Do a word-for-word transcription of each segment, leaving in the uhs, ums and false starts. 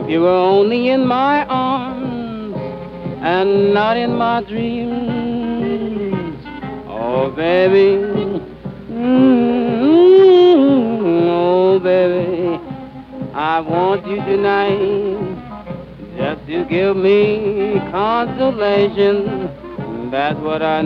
If you were only in my arms and not in my dreams, oh baby, mm, oh baby, I want you tonight just to give me consolation. That's what I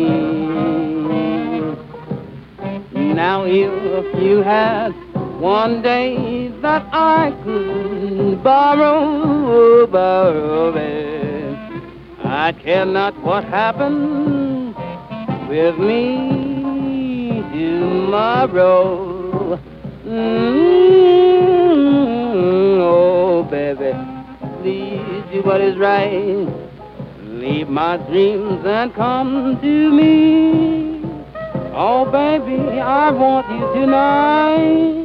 need. Now if you had one day that I could borrow, borrow, babe, I care not what happens with me tomorrow. Mm, oh, baby, please do what is right. Leave my dreams and come to me. Oh, baby, I want you tonight.